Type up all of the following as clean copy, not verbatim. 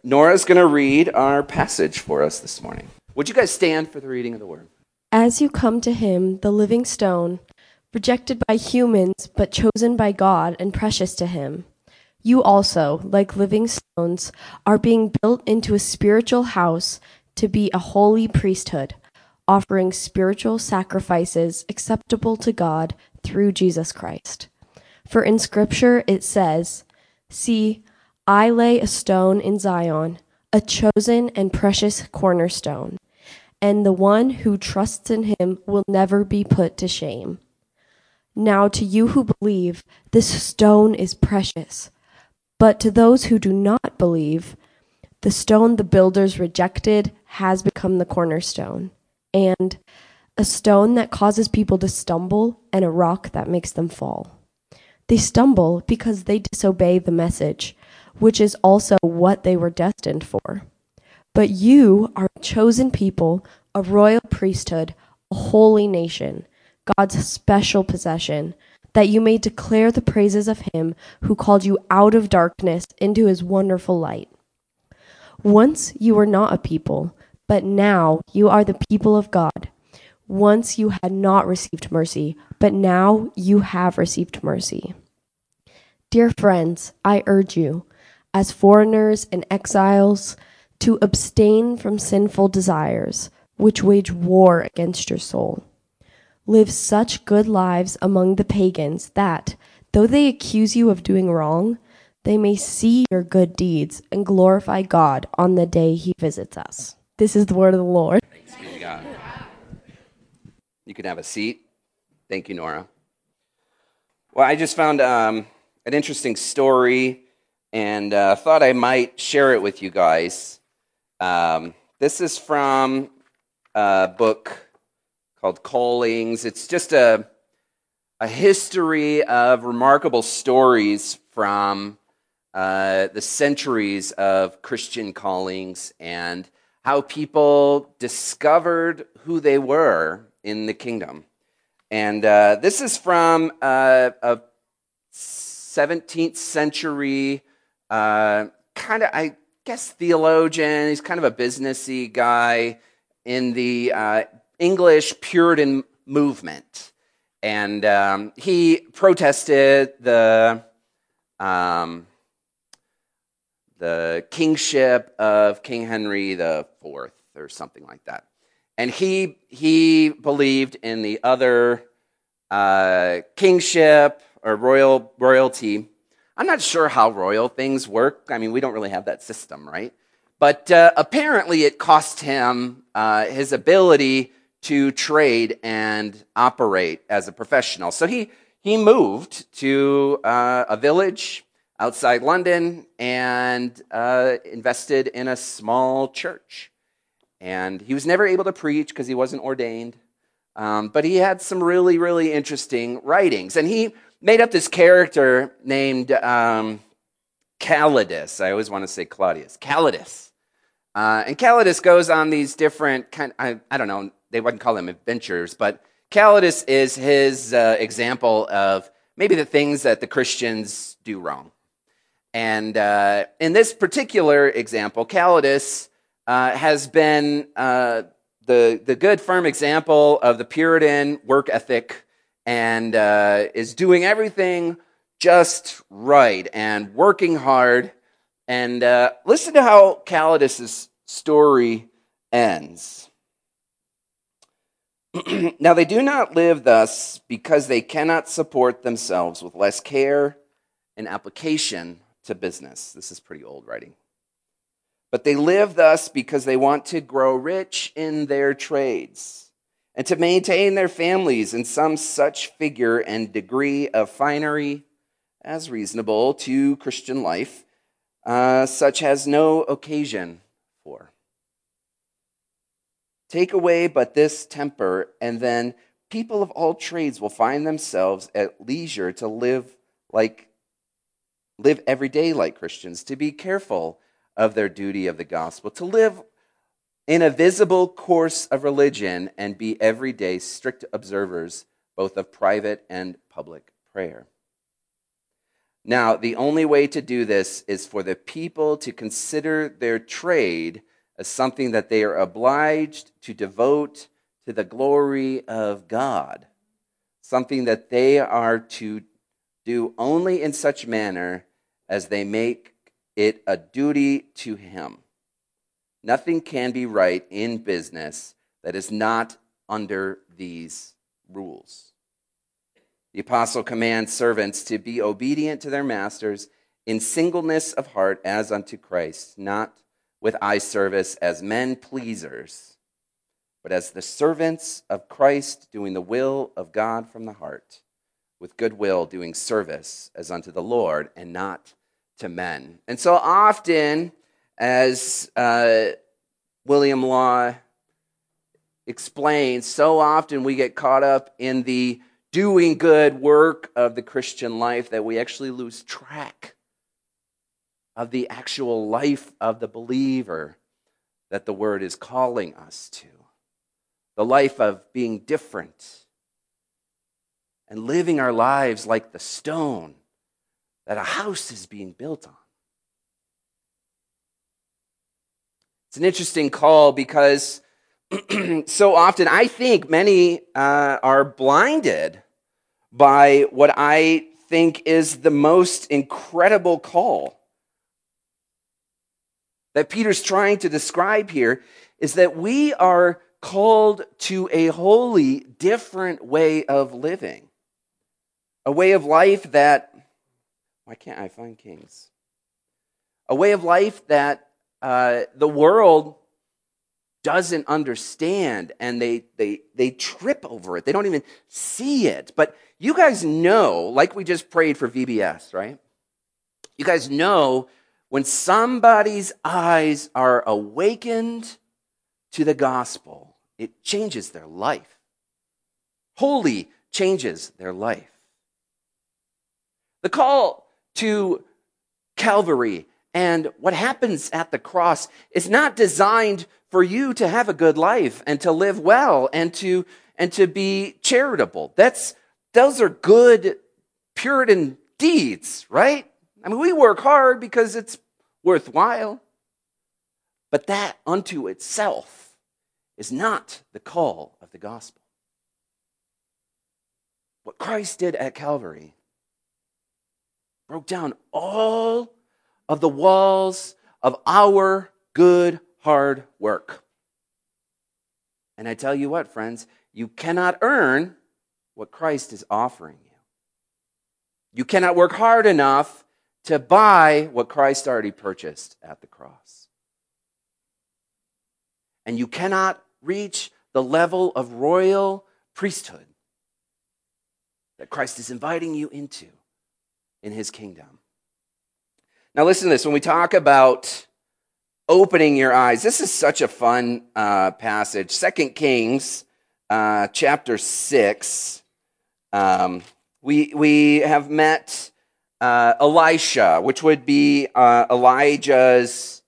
Nora's going to read our passage for us this morning. Would you guys stand for the reading of the word? As you come to him, the living stone, rejected by humans but chosen by God and precious to him, you also, like living stones, are being built into a spiritual house to be a holy priesthood, offering spiritual sacrifices acceptable to God through Jesus Christ. For in Scripture it says, "See, I lay a stone in Zion, a chosen and precious cornerstone, and the one who trusts in him will never be put to shame." Now to you who believe, this stone is precious. But to those who do not believe, the stone the builders rejected has become the cornerstone, and a stone that causes people to stumble and a rock that makes them fall. They stumble because they disobey the message, which is also what they were destined for. But you are a chosen people, a royal priesthood, a holy nation, God's special possession, that you may declare the praises of him who called you out of darkness into his wonderful light. Once you were not a people, but now you are the people of God. Once you had not received mercy, but now you have received mercy. Dear friends, I urge you, as foreigners and exiles, to abstain from sinful desires, which wage war against your soul. Live such good lives among the pagans that, though they accuse you of doing wrong, they may see your good deeds and glorify God on the day he visits us. This is the word of the Lord. Thanks be to God. You can have a seat. Thank you, Nora. Well, I just found an interesting story and thought I might share it with you guys. This is from a book called Callings. It's just a history of remarkable stories from the centuries of Christian callings and how people discovered who they were in the kingdom. And this is from a 17th century kind of, I guess, theologian. He's kind of a businessy guy in the English Puritan movement. And he protested the kingship of King Henry IV or something like that. And he believed in the other kingship or royalty. I'm not sure how royal things work. I mean, we don't really have that system, right? But apparently it cost him his ability to trade and operate as a professional. So he moved to a village outside London and invested in a small church. And he was never able to preach because he wasn't ordained. But he had some really, really interesting writings. And he made up this character named Calidus. I always want to say Claudius. Calidus. And Calidus goes on these different I don't know, they wouldn't call them adventures, but Calidus is his example of maybe the things that the Christians do wrong. And in this particular example, Calidus has been the good, firm example of the Puritan work ethic and is doing everything just right and working hard. And listen to how Calidus' story ends. Now they do not live thus because they cannot support themselves with less care and application to business. This is pretty old writing. But they live thus because they want to grow rich in their trades and to maintain their families in some such figure and degree of finery as reasonable to Christian life, such as no occasion for. Take away but this temper, and then people of all trades will find themselves at leisure to live every day like Christians, to be careful of their duty of the gospel, to live in a visible course of religion and be everyday strict observers both of private and public prayer. Now, the only way to do this is for the people to consider their trade as something that they are obliged to devote to the glory of God, something that they are to do only in such manner as they make it a duty to Him. Nothing can be right in business that is not under these rules. The apostle commands servants to be obedient to their masters in singleness of heart as unto Christ, not with eye service as men pleasers, but as the servants of Christ, doing the will of God from the heart, with good will doing service as unto the Lord and not to men. And so often, as William Law explains, so often we get caught up in the doing good work of the Christian life that we actually lose track of the actual life of the believer that the Word is calling us to. The life of being different and living our lives like the stone that a house is being built on. It's an interesting call because so often I think many are blinded by what I think is the most incredible call that Peter's trying to describe here, is that we are called to a wholly different way of living. A way of life that, why can't I find Kings? A way of life that the world doesn't understand, and they trip over it. They don't even see it. But you guys know, like we just prayed for VBS, right? You guys know when somebody's eyes are awakened to the gospel, it changes their life. Wholly changes their life. The call to Calvary and what happens at the cross is not designed for you to have a good life and to live well and to be charitable. Those are good Puritan deeds, right? I mean, we work hard because it's worthwhile. But that unto itself is not the call of the gospel. What Christ did at Calvary broke down all of the walls of our good, hard work. And I tell you what, friends, you cannot earn what Christ is offering you. You cannot work hard enough to buy what Christ already purchased at the cross. And you cannot reach the level of royal priesthood that Christ is inviting you into in His kingdom. Now listen to this. When we talk about opening your eyes, this is such a fun passage. 2 Kings chapter 6. We have met Elisha, which would be Elijah's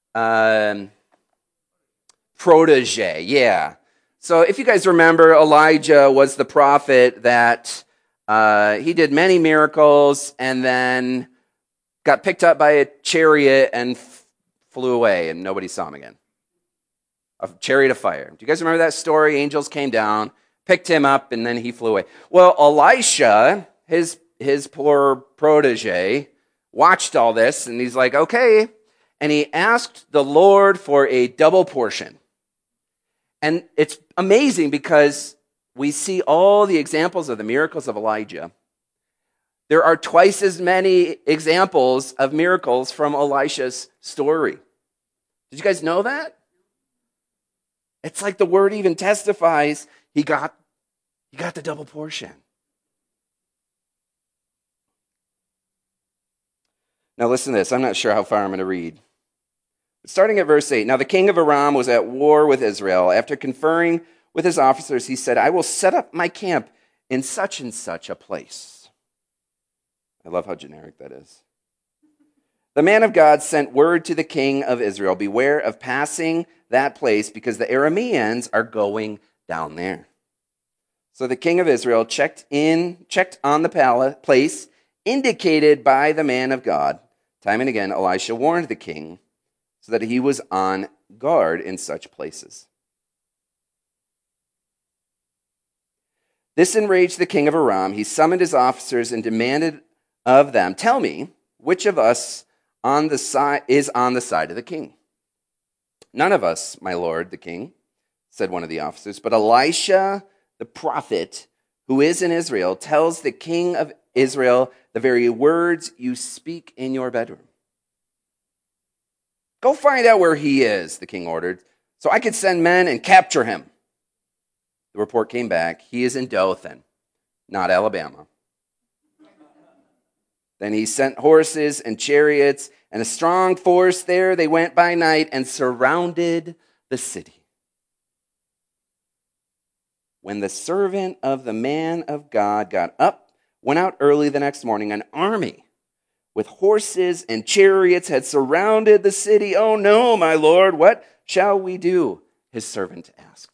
protege. Yeah. So if you guys remember, Elijah was the prophet that he did many miracles and then got picked up by a chariot and flew away, and nobody saw him again. A chariot of fire. Do you guys remember that story? Angels came down, picked him up, and then he flew away. Well, Elisha, his poor protege, watched all this, and he's like, okay. And he asked the Lord for a double portion. And it's amazing because we see all the examples of the miracles of Elijah. There are twice as many examples of miracles from Elisha's story. Did you guys know that? It's like the word even testifies he got the double portion. Now listen to this. I'm not sure how far I'm going to read. Starting at verse 8. Now the king of Aram was at war with Israel. After conferring with his officers, he said, I will set up my camp in such and such a place. I love how generic that is. The man of God sent word to the king of Israel, beware of passing that place because the Arameans are going down there. So the king of Israel checked on the place indicated by the man of God. Time and again, Elisha warned the king so that he was on guard in such places. This enraged the king of Aram. He summoned his officers and demanded of them, "Tell me, which of us is on the side of the king?" "None of us, my lord, the king," said one of the officers. "But Elisha, the prophet, who is in Israel, tells the king of Israel the very words you speak in your bedroom." "Go find out where he is," the king ordered, "so I could send men and capture him." The report came back, "He is in Dothan, not Alabama." Then he sent horses and chariots and a strong force there. They went by night and surrounded the city. When the servant of the man of God got up, went out early the next morning, an army with horses and chariots had surrounded the city. "Oh no, my lord, what shall we do?" his servant asked.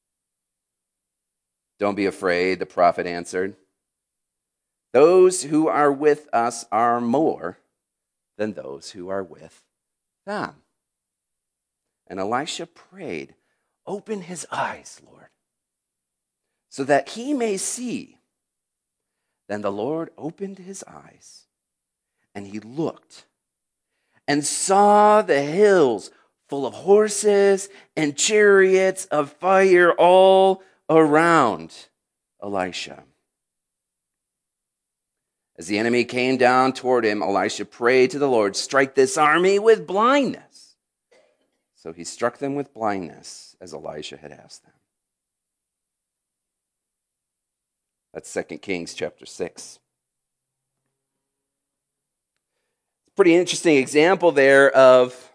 "Don't be afraid," the prophet answered. "Those who are with us are more than those who are with them." And Elisha prayed, "Open his eyes, Lord, so that he may see." Then the Lord opened his eyes, and he looked and saw the hills full of horses and chariots of fire all around Elisha. As the enemy came down toward him, Elisha prayed to the Lord, "Strike this army with blindness." So he struck them with blindness, as Elisha had asked them. That's 2 Kings chapter 6. Pretty interesting example there of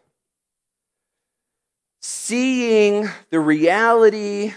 seeing the reality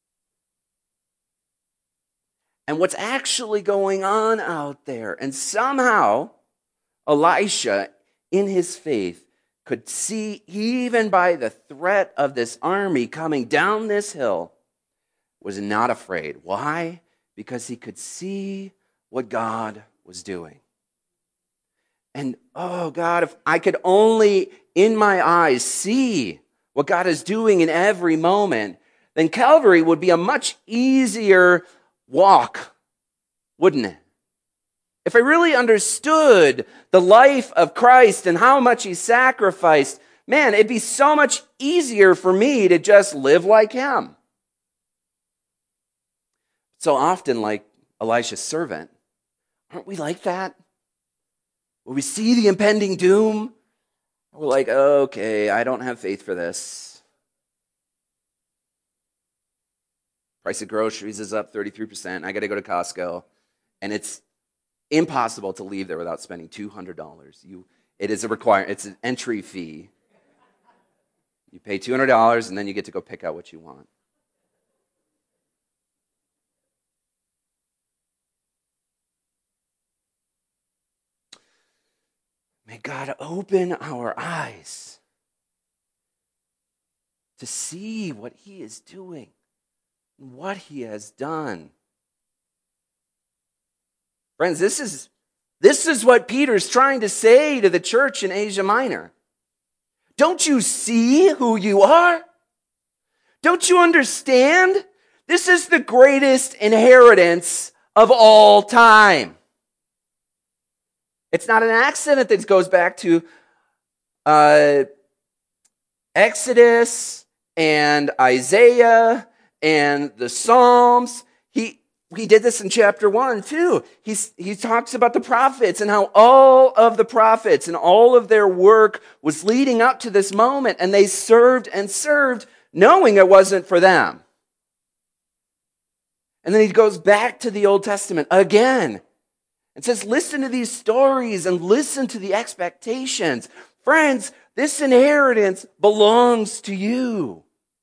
and what's actually going on out there. And somehow, Elisha, in his faith, could see, even by the threat of this army coming down this hill, was not afraid. Why? Because he could see what God was doing. And, oh God, if I could only, in my eyes, see what God is doing in every moment, then Calvary would be a much easier walk, wouldn't it? If I really understood the life of Christ and how much he sacrificed, man, it'd be so much easier for me to just live like him. So often, like Elisha's servant, aren't we like that? When we see the impending doom, we're like, okay, I don't have faith for this. Price of groceries is up 33%. I got to go to Costco. And it's impossible to leave there without spending $200. It is a requirement. It's an entry fee. You pay $200 and then you get to go pick out what you want. May God open our eyes to see what he is doing, what he has done. Friends, this is what Peter's trying to say to the church in Asia Minor. Don't you see who you are? Don't you understand? This is the greatest inheritance of all time. It's not an accident that goes back to Exodus and Isaiah and the Psalms. He did this in chapter 1 too. He talks about the prophets and how all of the prophets and all of their work was leading up to this moment, and they served and served knowing it wasn't for them. And then he goes back to the Old Testament again and says, listen to these stories and listen to the expectations. Friends, this inheritance belongs to you.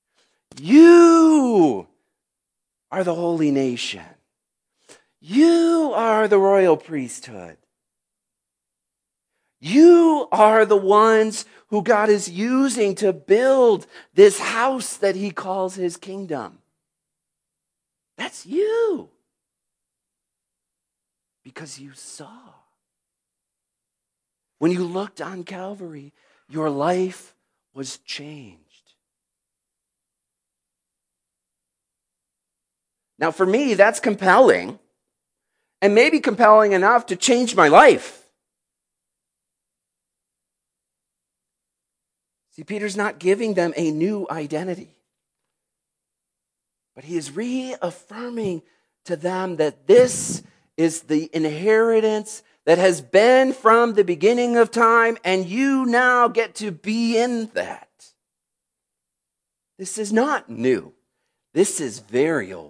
You are the holy nation. You are the royal priesthood. You are the ones who God is using to build this house that he calls his kingdom. That's you. Because you saw When you looked on Calvary, your life was changed. Now, for me, that's compelling, and maybe compelling enough to change my life. See, Peter's not giving them a new identity, but he is reaffirming to them that this is the inheritance that has been from the beginning of time, and you now get to be in that. This is not new. This is very old.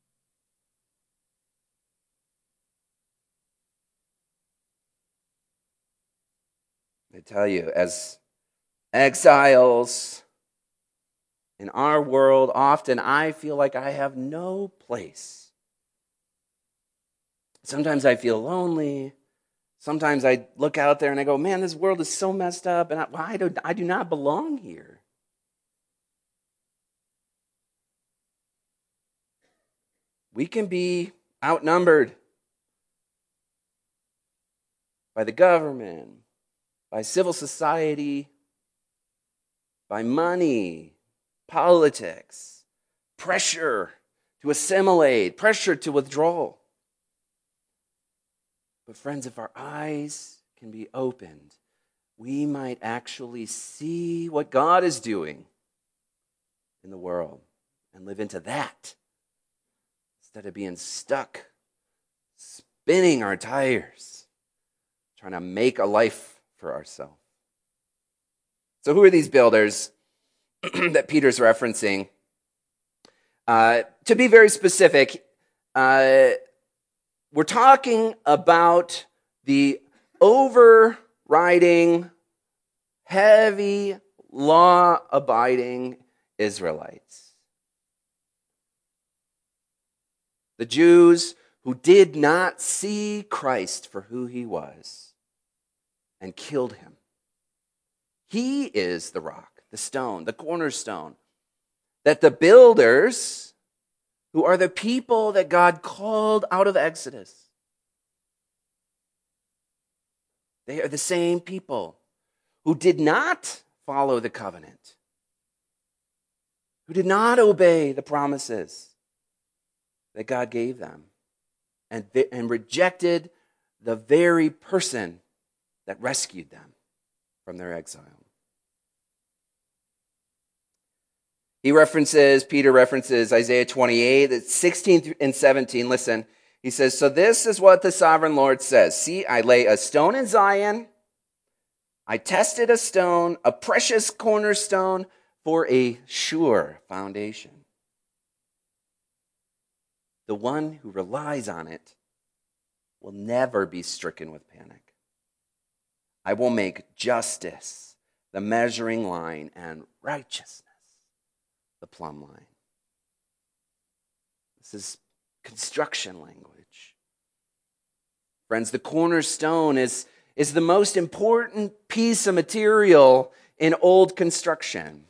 I tell you, as exiles in our world, often I feel like I have no place. Sometimes I feel lonely. Sometimes I look out there and I go, man, this world is so messed up, and I do not belong here. We can be outnumbered by the government, by civil society, by money, politics, pressure to assimilate, pressure to withdraw. But friends, if our eyes can be opened, we might actually see what God is doing in the world and live into that instead of being stuck, spinning our tires, trying to make a life for ourselves. So who are these builders that Peter's referencing? To be very specific, we're talking about the overriding, heavy, law-abiding Israelites. The Jews who did not see Christ for who he was and killed him. He is the rock, the stone, the cornerstone, that the builders, who are the people that God called out of Exodus, they are the same people who did not follow the covenant, who did not obey the promises that God gave them, and rejected the very person that rescued them from their exile. Peter references Isaiah 28, 16 and 17. Listen, he says, so this is what the sovereign Lord says. See, I lay a stone in Zion. I tested a stone, a precious cornerstone for a sure foundation. The one who relies on it will never be stricken with panic. I will make justice the measuring line and righteousness the plumb line. This is construction language. Friends, the cornerstone is the most important piece of material in old construction.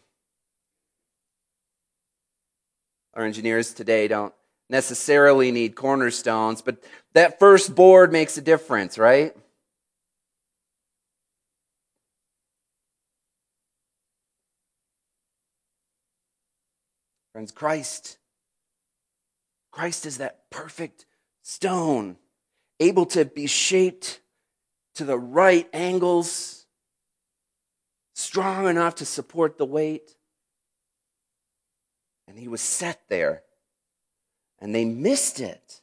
Our engineers today don't necessarily need cornerstones, but that first board makes a difference, right? Friends, Christ is that perfect stone, able to be shaped to the right angles, strong enough to support the weight. And he was set there, and they missed it.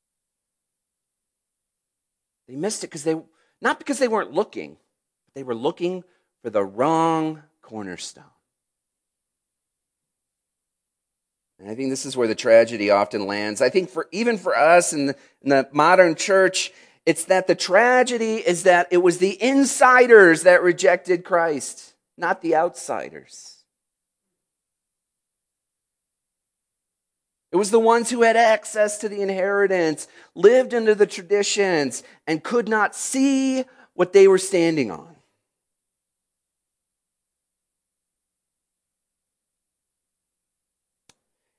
They missed it not because they weren't looking, but they were looking for the wrong cornerstone. And I think this is where the tragedy often lands. I think even for us in the modern church, it's that the tragedy is that it was the insiders that rejected Christ, not the outsiders. It was the ones who had access to the inheritance, lived under the traditions, and could not see what they were standing on.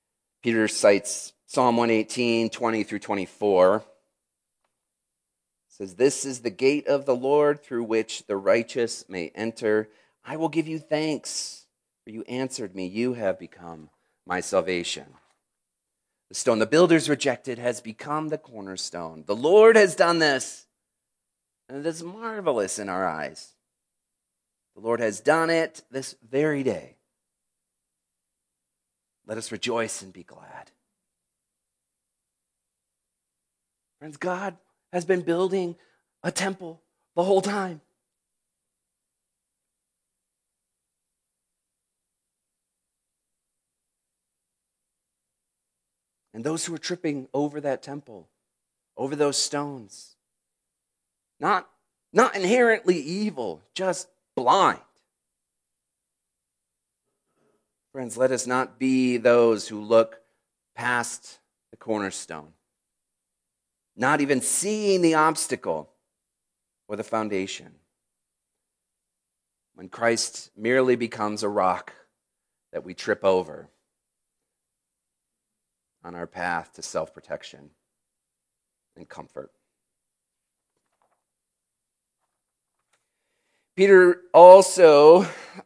Peter cites Psalm 118, 20 through 24. says, "This is the gate of the Lord through which the righteous may enter. I will give you thanks, for you answered me. You have become my salvation." The stone the builders rejected has become the cornerstone. The Lord has done this, and it is marvelous in our eyes. The Lord has done it this very day. Let us rejoice and be glad. Friends, God has been building a temple the whole time. And those who are tripping over that temple, over those stones, not inherently evil, just blind. Friends, let us not be those who look past the cornerstone, not even seeing the obstacle or the foundation, when Christ merely becomes a rock that we trip over on our path to self-protection and comfort. Peter also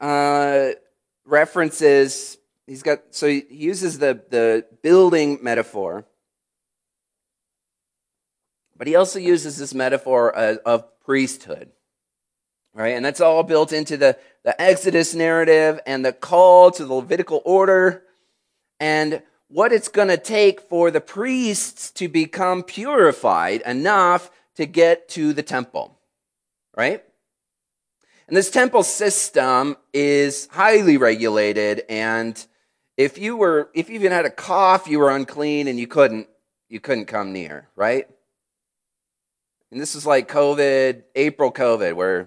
references, he uses the building metaphor, but he also uses this metaphor of priesthood, right? And that's all built into the Exodus narrative and the call to the Levitical order, and what it's going to take for the priests to become purified enough to get to the temple, right? And this temple system is highly regulated, and if you even had a cough, you were unclean and you couldn't come near, right? And this is like April COVID, where,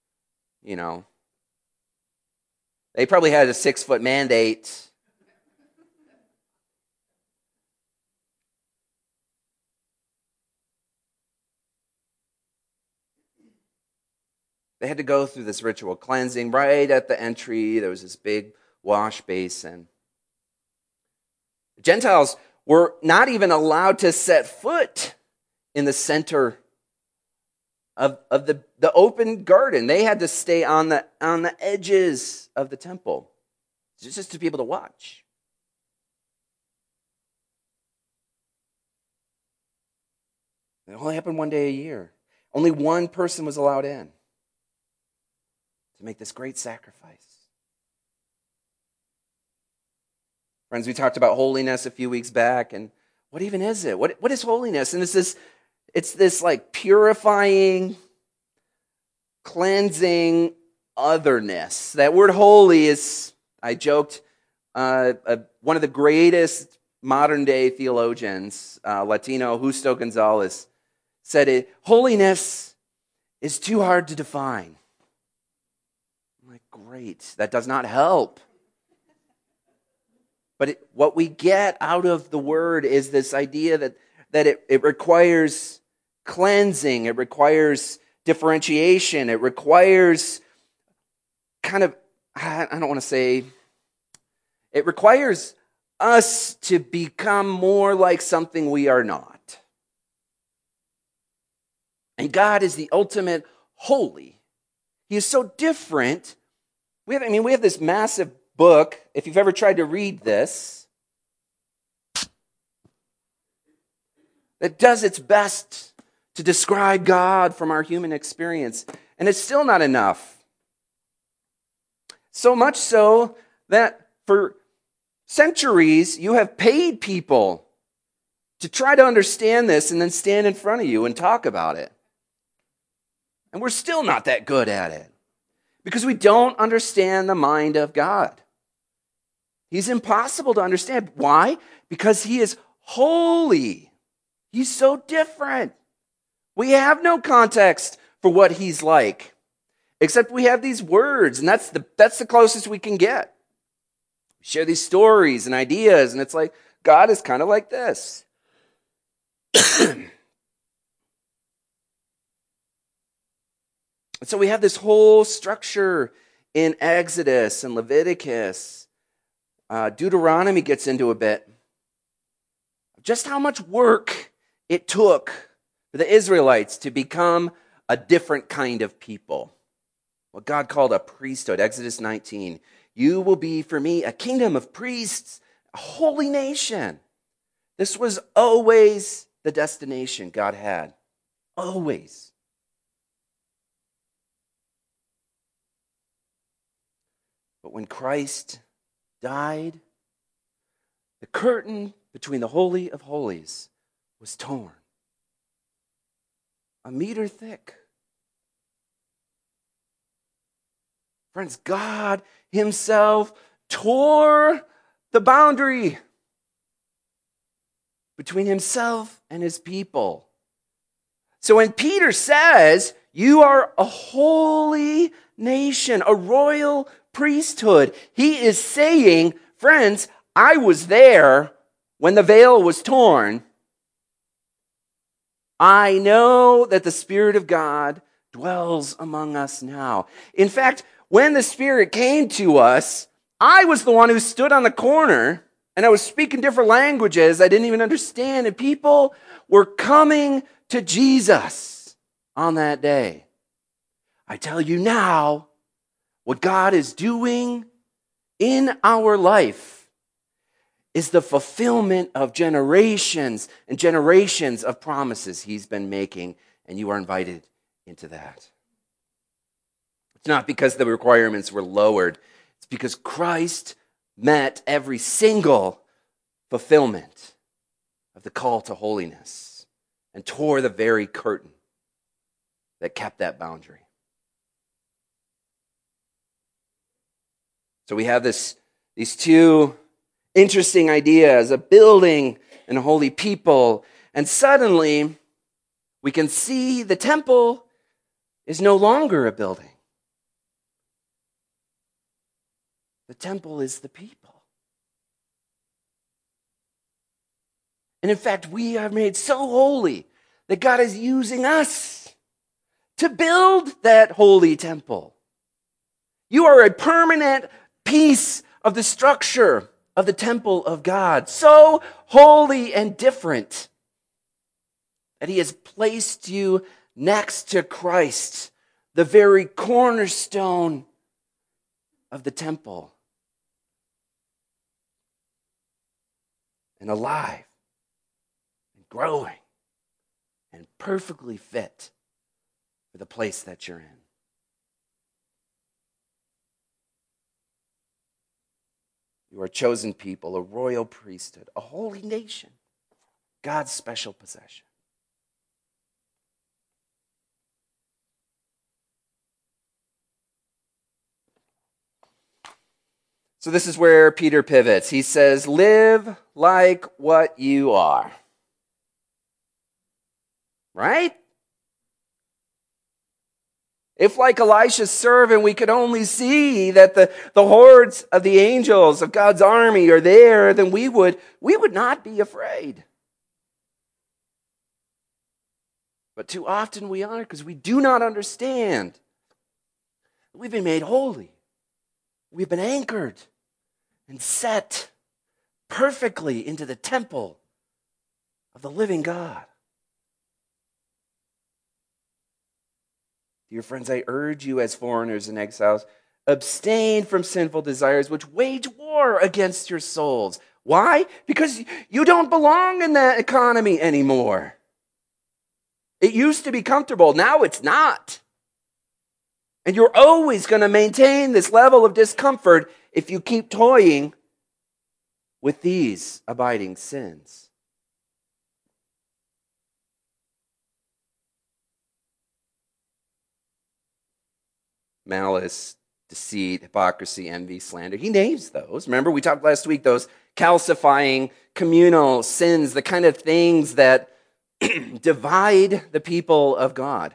they probably had a 6-foot mandate. They had to go through this ritual cleansing. Right at the entry, there was this big wash basin. The Gentiles were not even allowed to set foot in the center of the open garden. They had to stay on the edges of the temple, just to be able to watch. It only happened one day a year. Only one person was allowed in to make this great sacrifice. Friends, we talked about holiness a few weeks back, and what even is it? What is holiness? And it's this like purifying, cleansing otherness. That word holy is, I joked, one of the greatest modern day theologians, Latino, Justo Gonzalez, said it, holiness is too hard to define. I'm like, great, that does not help. But what we get out of the word is this idea that it requires cleansing, it requires differentiation, it requires it requires us to become more like something we are not. And God is the ultimate holy. He is so different. We have this massive book. If you've ever tried to read this, that does its best to describe God from our human experience, and it's still not enough. So much so that for centuries you have paid people to try to understand this and then stand in front of you and talk about it. And we're still not that good at it because we don't understand the mind of God. He's impossible to understand. Why? Because he is holy. He's so different. We have no context for what he's like, except we have these words, and that's the closest we can get. We share these stories and ideas, and it's like, God is kind of like this. And so we have this whole structure in Exodus and Leviticus. Deuteronomy gets into a bit just how much work it took for the Israelites to become a different kind of people. What God called a priesthood, Exodus 19. You will be for me a kingdom of priests, a holy nation. This was always the destination God had. Always. But when Christ died, the curtain between the Holy of Holies was torn. A meter thick. Friends, God himself tore the boundary between himself and his people. So when Peter says, you are a holy nation, a royal priesthood, he is saying, friends, I was there when the veil was torn. I know that the Spirit of God dwells among us now. In fact, when the Spirit came to us, I was the one who stood on the corner and I was speaking different languages I didn't even understand, and people were coming to Jesus on that day. I tell you now, what God is doing in our life is the fulfillment of generations and generations of promises he's been making, and you are invited into that. It's not because the requirements were lowered. It's because Christ met every single fulfillment of the call to holiness and tore the very curtain that kept that boundary. So we have these two interesting ideas, a building and a holy people, and suddenly we can see the temple is no longer a building. The temple is the people. And in fact, we are made so holy that God is using us to build that holy temple. You are a permanent piece of the structure of the temple of God, so holy and different that he has placed you next to Christ, the very cornerstone of the temple, and alive and growing and perfectly fit for the place that you're in. You are a chosen people, a royal priesthood, a holy nation, God's special possession. So this is where Peter pivots. He says, live like what you are. Right? If, like Elisha's servant, we could only see that the hordes of the angels of God's army are there, then we would not be afraid. But too often we are, because we do not understand. We've been made holy. We've been anchored and set perfectly into the temple of the living God. Dear friends, I urge you as foreigners and exiles, abstain from sinful desires which wage war against your souls. Why? Because you don't belong in that economy anymore. It used to be comfortable. Now it's not. And you're always going to maintain this level of discomfort if you keep toying with these abiding sins. Malice, deceit, hypocrisy, envy, slander. He names those. Remember, we talked last week, those calcifying communal sins, the kind of things that divide the people of God.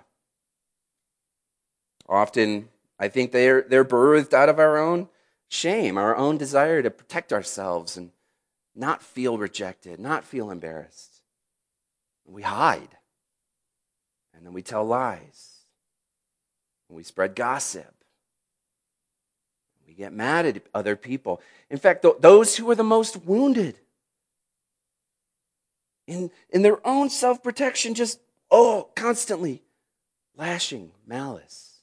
Often, I think they're birthed out of our own shame, our own desire to protect ourselves and not feel rejected, not feel embarrassed. We hide. And then we tell lies. And we spread gossip. We get mad at other people. In fact, those who are the most wounded in their own self-protection just constantly lashing malice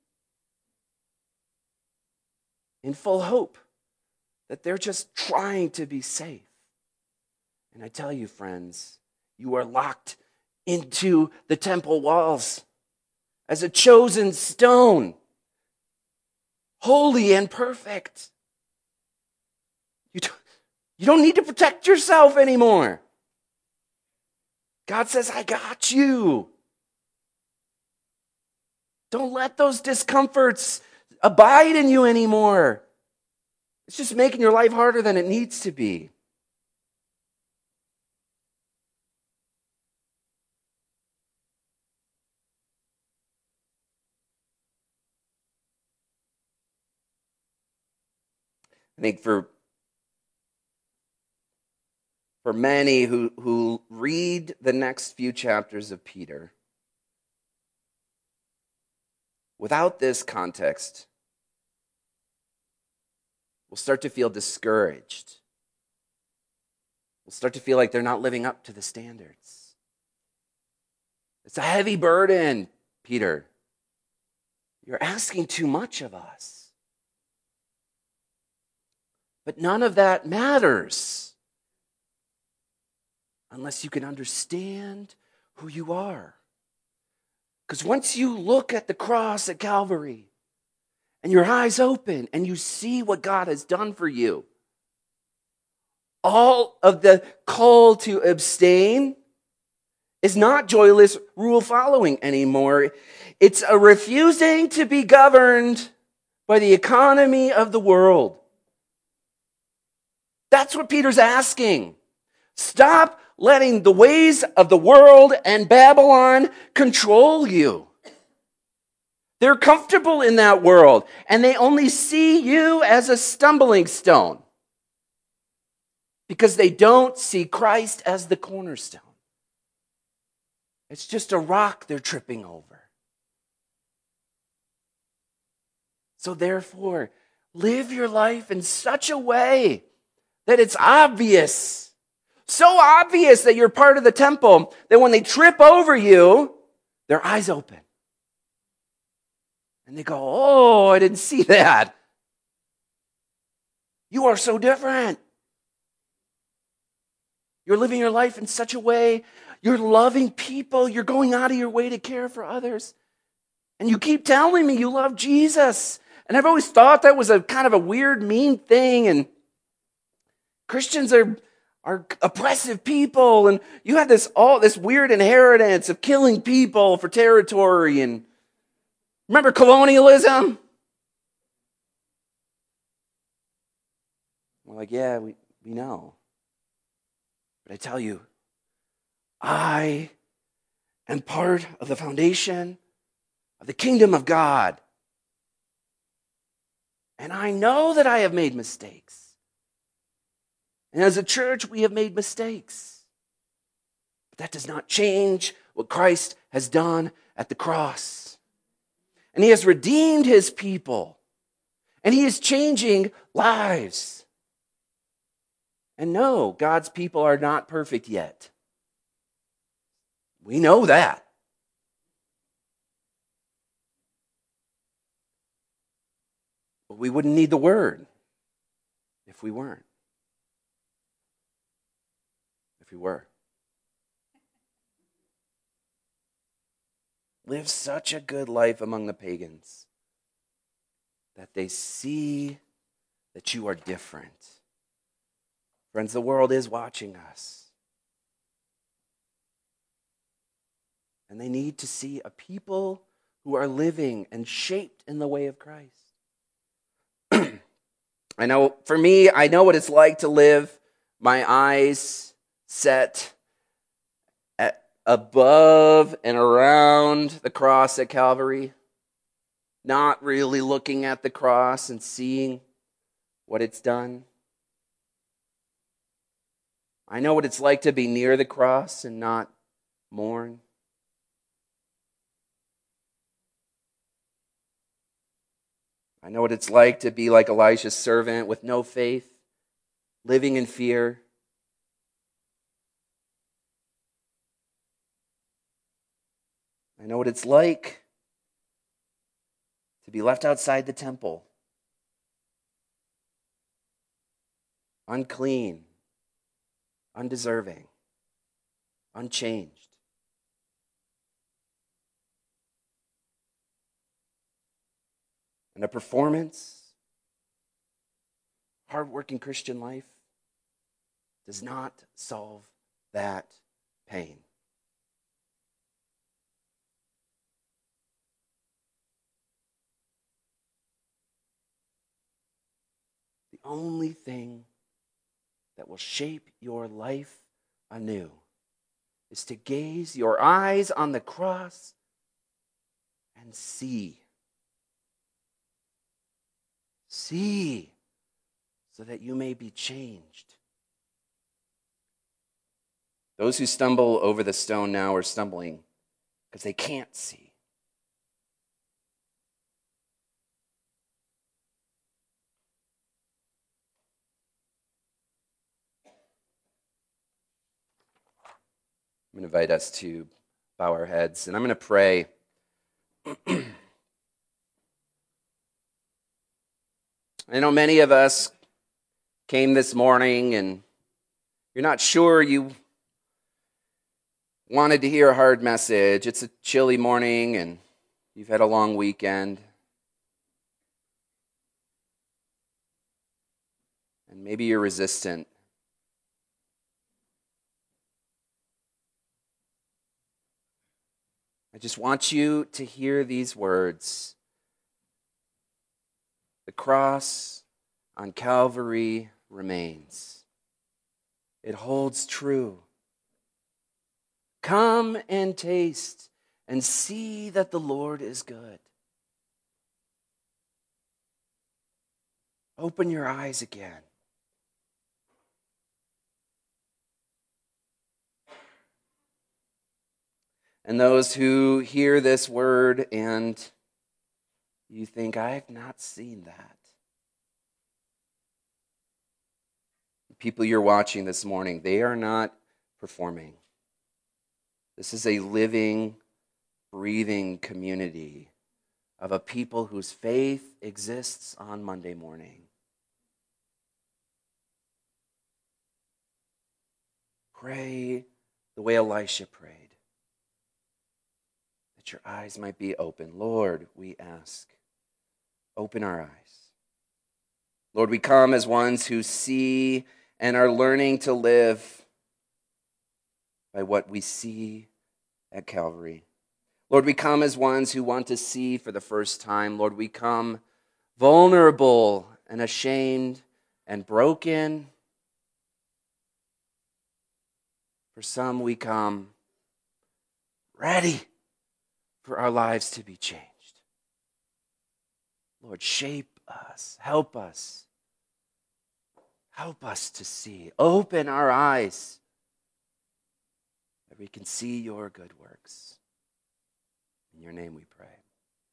in full hope that they're just trying to be safe. And I tell you, friends, you are locked into the temple walls as a chosen stone, holy and perfect. You don't need to protect yourself anymore. God says, I got you. Don't let those discomforts abide in you anymore. It's just making your life harder than it needs to be. I think for many who read the next few chapters of Peter, without this context, we'll start to feel discouraged. We'll start to feel like they're not living up to the standards. It's a heavy burden, Peter. You're asking too much of us. But none of that matters unless you can understand who you are. Because once you look at the cross at Calvary and your eyes open and you see what God has done for you, all of the call to abstain is not joyless rule following anymore. It's a refusing to be governed by the economy of the world. That's what Peter's asking. Stop letting the ways of the world and Babylon control you. They're comfortable in that world, and they only see you as a stumbling stone because they don't see Christ as the cornerstone. It's just a rock they're tripping over. So therefore, live your life in such a way that it's obvious. So obvious that you're part of the temple that when they trip over you, their eyes open. And they go, oh, I didn't see that. You are so different. You're living your life in such a way. You're loving people. You're going out of your way to care for others. And you keep telling me you love Jesus. And I've always thought that was a kind of a weird, mean thing. And Christians are oppressive people. And you have this weird inheritance of killing people for territory. And remember colonialism? We're like, yeah, we know. But I tell you, I am part of the foundation of the kingdom of God. And I know that I have made mistakes. And as a church, we have made mistakes. But that does not change what Christ has done at the cross. And he has redeemed his people. And he is changing lives. And no, God's people are not perfect yet. We know that. But we wouldn't need the word if we weren't. If we were. Live such a good life among the pagans that they see that you are different. Friends, the world is watching us. And they need to see a people who are living and shaped in the way of Christ. I know, for me, I know what it's like to live my eyes set above and around the cross at Calvary, not really looking at the cross and seeing what it's done. I know what it's like to be near the cross and not mourn. I know what it's like to be like Elisha's servant with no faith, living in fear. I know what it's like to be left outside the temple, unclean, undeserving, unchanged. And a performance, hardworking Christian life does not solve that pain. The only thing that will shape your life anew is to gaze your eyes on the cross and see. See, so that you may be changed. Those who stumble over the stone now are stumbling because they can't see. I'm going to invite us to bow our heads, and I'm going to pray. I know many of us came this morning and you're not sure you wanted to hear a hard message. It's a chilly morning and you've had a long weekend. And maybe you're resistant. I just want you to hear these words. The cross on Calvary remains. It holds true. Come and taste and see that the Lord is good. Open your eyes again. And those who hear this word and you think, I've not seen that. The people you're watching this morning, they are not performing. This is a living, breathing community of a people whose faith exists on Monday morning. Pray the way Elisha prayed, that your eyes might be open. Lord, we ask, open our eyes. Lord, we come as ones who see and are learning to live by what we see at Calvary. Lord, we come as ones who want to see for the first time. Lord, we come vulnerable and ashamed and broken. For some, we come ready for our lives to be changed. Lord, shape us, help us. Help us to see. Open our eyes that we can see your good works. In your name we pray.